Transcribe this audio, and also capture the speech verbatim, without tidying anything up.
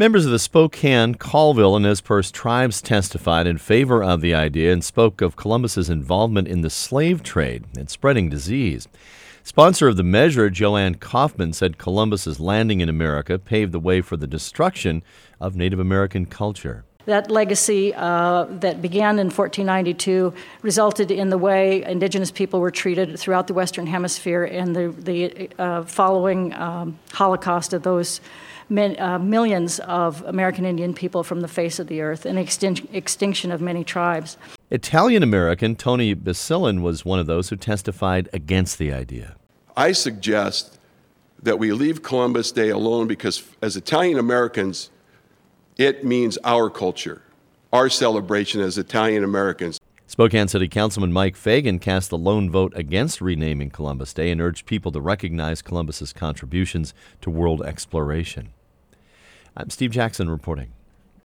Members of the Spokane, Colville, and Nez Perce tribes testified in favor of the idea and spoke of Columbus's involvement in the slave trade and spreading disease. Sponsor of the measure, Joanne Kaufman, said Columbus's landing in America paved the way for the destruction of Native American culture. That legacy uh, that began in fourteen ninety-two resulted in the way indigenous people were treated throughout the Western Hemisphere and the, the uh, following um, Holocaust of those min, uh, millions of American Indian people from the face of the earth and extin- extinction of many tribes. Italian-American Tony Basilin was one of those who testified against the idea. I suggest that we leave Columbus Day alone because as Italian-Americans, it means our culture, our celebration as Italian-Americans. Spokane City Councilman Mike Fagan cast the lone vote against renaming Columbus Day and urged people to recognize Columbus's contributions to world exploration. I'm Steve Jackson reporting.